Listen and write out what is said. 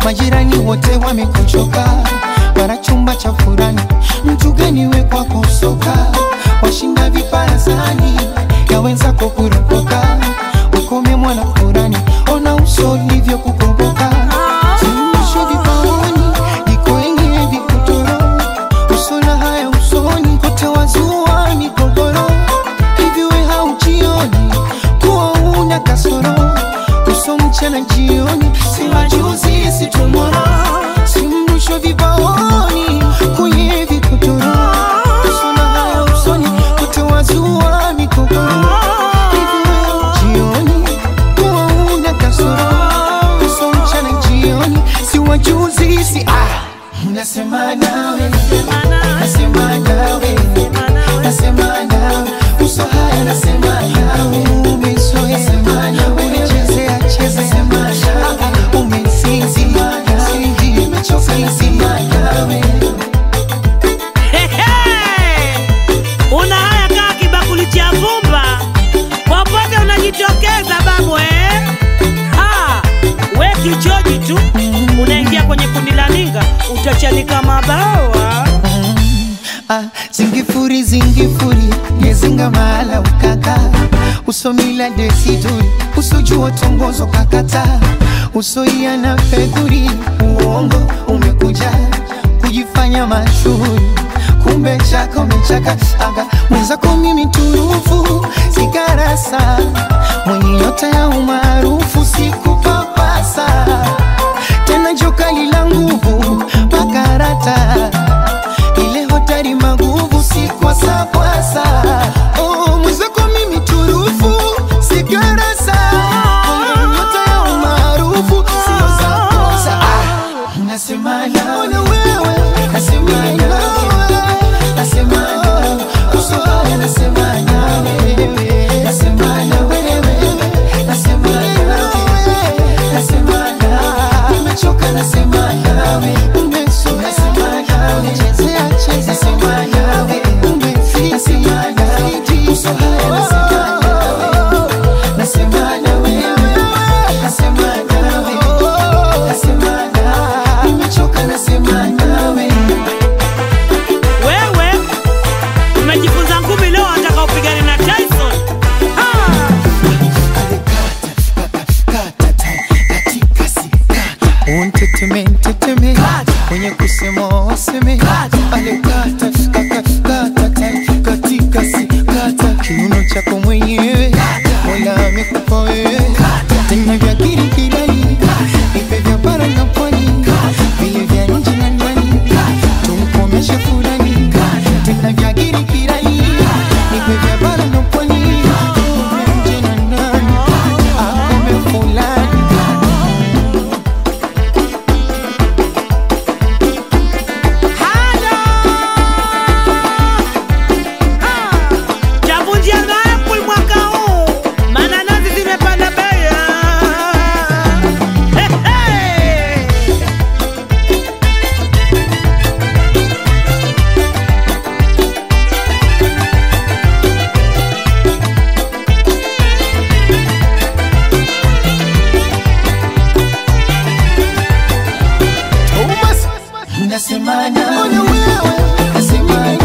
majirani wote wamekuchoka, para chumba cha furani, mtu gani we kwa kusoka, washinda viparazani, ya wenzako kuropoka, ukome mwana furani, ona uso ulivyo kukomboka, simisho vipaoni, niko enye vikutoro, usola haya usoni, kote wazua mikogoro, hivi we haujioni, kuwa una kasoro, uso mchana jioni, siwa juzi si tomorrow, simrusho vipaoni, kwenye vikutoro, usola haya usoni, kote wazua mikogoro, hivi we haujioni, kuwa una kasoro, uso mchana jioni, siwa juzi si nasema nawe, nasema nawe, nasema nawe, uso haya nasema nawe, umezoea nasema nawe, unachezea cheza nasema nawe, umesinzi nimechoka nasema nawe. Una haya kaa kibakuli cha vumba, popote unajitokeza babu we kichoji tu, unaingia kwenye kundi la ninga, utachanika mabawa. Zingifuri zingifuri, yezinga mahala ukaka, usomila desiduri, usujua tongozo kakata, usoia na fedhuri, uongo umekuja, kujifanya mashuhuri, kumbe chaka umechaka, mwenzako mimi turufu, sikarasa, mwenye nyota ya umaarufu, sikupapasa, tena joka lila nguvu, makarata, ile hotari maguvu, sikwasa-kwasa, mwenzako mimi turufu, sikarasa, mwenye nyota ya umaarufu, sikwasa-kwasa, nasema nawe, nasema nawe, nasema nawe, uso haya nasema nawe, nasema nawe, nasema nawe, nasema nawe, nimechoka nasema nawe, umesoka nasema nawe, chezea cheza nasema nawe, nasema nawe, uso haya nasema nawe, nasema nawe, nasema nawe, nasema nawe, nimechoka nasema nawe. Wewe umejifunza ngumi leo, nataka upigane na Tyson. Unteteme, nteteme, mwenye kusema waseme, ale kata, katika si kata, kiuno chako mwenyewe, Mola amekupa wewe, tena vya kirikirani, nipe vya bara na pwani, vile vya nje na ndani, tumkomeshe fulani, tena vya kirikirani, nipe vya bara na pwani, vya nje na ndani, akome fulani. Javunjia na Apple mwaka huu, mananasi zimepanda bei. Nasema nawe, nasema nawe.